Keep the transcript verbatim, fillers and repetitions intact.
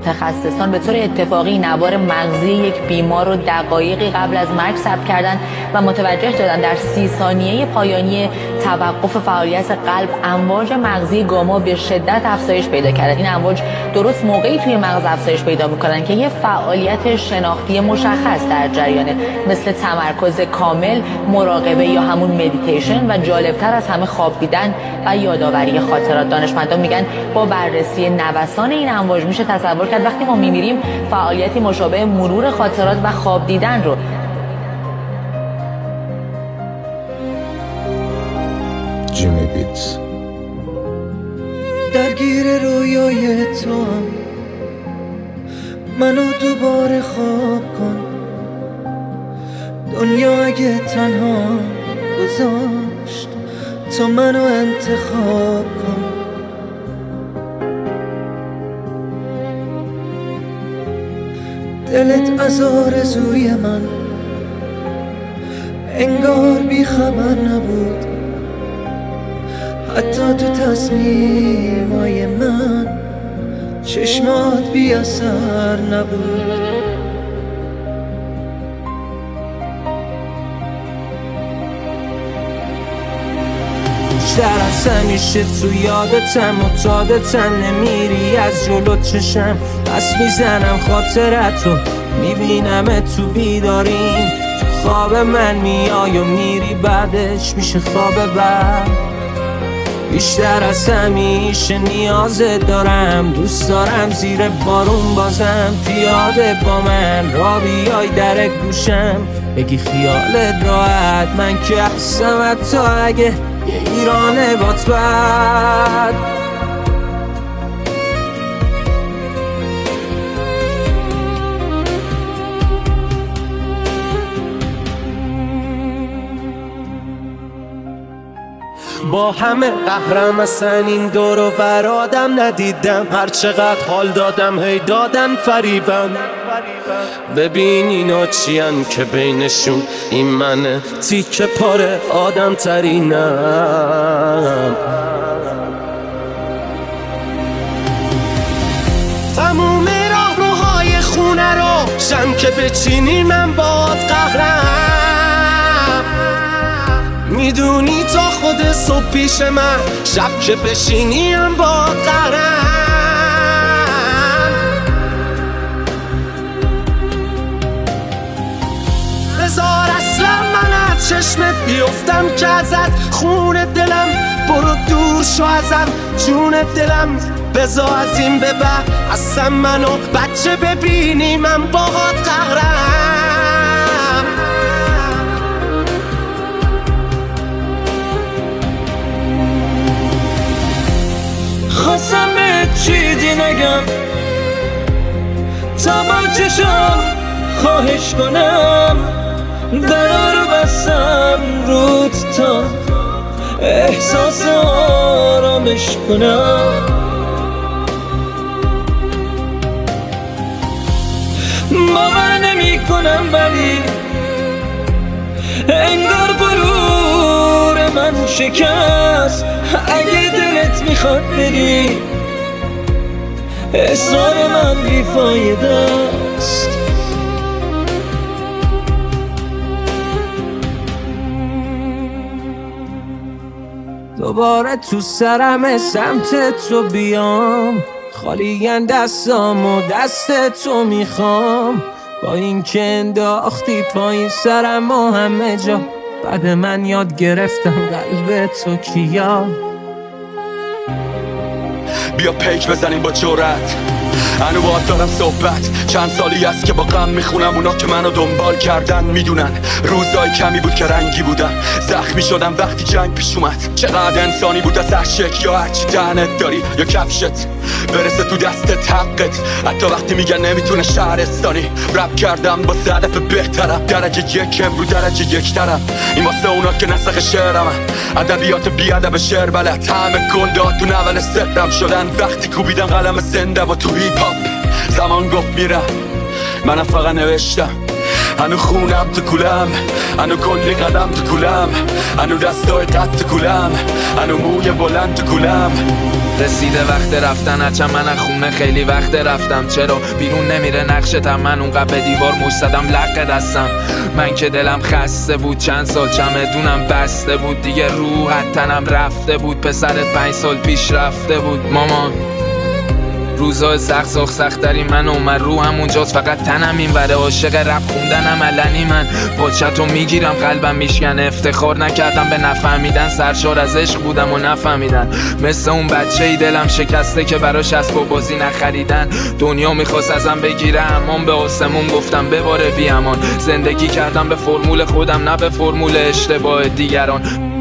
متخصصان به طور اتفاقی نوار مغزی یک بیمار رو دقایقی قبل از مرگ ثبت کردند و متوجه شدند در سی ثانیه پایانی توقف فعالیت قلب امواج مغزی گاما به شدت افزایش پیدا کرد. این امواج درست موقعی توی مغز افزایش پیدا می‌کنند که یه فعالیت شناختی مشخص در جریانه، مثل تمرکز کامل، مراقبه یا همون مدیتیشن و جالبتر از همه خواب دیدن و یادآوری خاطرات. دانشمندان میگن با بررسی نوسان این امواج میشه تصور کرد وقتی ما میمیریم فعالیتی مشابه مرور خاطرات و خواب دیدن رو. جیمی بیتس. درگیر رویای تو هم منو دوباره خواب کن، دنیا اگه تنها گذاشت تو منو انتخاب کن. دلت از آرزوی من انگار بی خبر نبود، حتی تو تصمیمای من چشمات بی اثر نبود. بیشتر از همیشه تو یادتم معتادتم، نمیری از جلو چشم، پس میزنم خاطرتو، میبینم تو بیداریم، تو خواب من میای و میری، بعدش میشه خواب بعد. بیشتر از همیشه نیازت دارم، دوست دارم زیر بارون بازم پیاده با من را بیای در گوشم، بگی خیالت راحت، من که هستم حتی اگه یه ایرانه بات بد. با همه قهرم اصلا این دور و ور آدم ندیدم، هر چقدر حال دادم هی دادن فریبم. ببین اینا چیان که بینشون این منه، تیکه پاره آدم ترینم. تموم راه روهای خونه رو شم که بچینی من باد قهرم، میدونی تا خود صبح پیش من، شب که بشینیم با قهرم. بذار اصلا من از چشمت بیفتم که ازت، خون دلم برو دور شو ازم، جون دلم بذار از این به بعد اصلا منو بچه ببینی من باهات قهرم. خواستم به چیزی نگم تا با چشم خواهش کنم، درا رو بستم روت تا احساس آرامش کنم. باور نمی کنم ولی انگار غرور من شکست، اگه دلت میخواد بری اصرار من بیفایده است. دوباره تو سرم سمت تو بیام، خالی‌اند دستام و دست تو میخوام، با این که انداختی پایین سرم و همه جا، بعد من یاد گرفتم قلب تو کیا. بیا پیک بزنیم با جرأت، هنو باید دارم صحبت، چند سالی است که با غم میخونم، اونا که منو دنبال کردن میدونن روزای کمی بود که رنگی بودم، زخمی شدم وقتی جنگ پیش اومد. چقدر انسانی بود از هر شکل، یا هرچی دهنت داری یا کفشت برسه تو دستت حقت، حتی وقتی میگن نمیتونه شهرستانی. رپ کردم با هدف بهترم، درجه یکم رو درجه یکترم، این واسه اونا که نسخ شعرم، ادبیات بی ادب شعر بلد، همه گندات تو نول سرم شدن وقتی کوبیدم قلم زنده و تو هیپ هاپ. زمان گفت میرم، منم فقط نوشتم، هنو خونم تو کولم، هنو کلی قدم تو کولم، هنو دستای قد تو کولم، هنو موی بلند تو کولم. رسیده وقت رفتن، هرچند من از خونه خیلی وقت رفتم. چرا بیرون نمیره نقشتم؟ من اونقدر به دیوار مش زدم لق دستم. من که دلم خسته بود، چند سال چمدونم بسته بود، دیگه روح تنم رفته بود. پسرت پنج سال پیش رفته بود. مامان روزای سخت ساخت سختری من اومد رو همونجاست، فقط تنم این وره. عاشق رپ خوندنم علنی من، پاچتو میگیرم قلبم میشکنه. افتخار نکردم به نفهمیدن، سرشار از عشق بودم و نفهمیدن. مثل اون بچه ای دلم شکسته که براش اسب و بازی نخریدن. دنیا میخواست ازم بگیره امان، به آسمون گفتم بباره بی امان. زندگی کردم به فرمول خودم نه به فرمول اشتباه دیگران.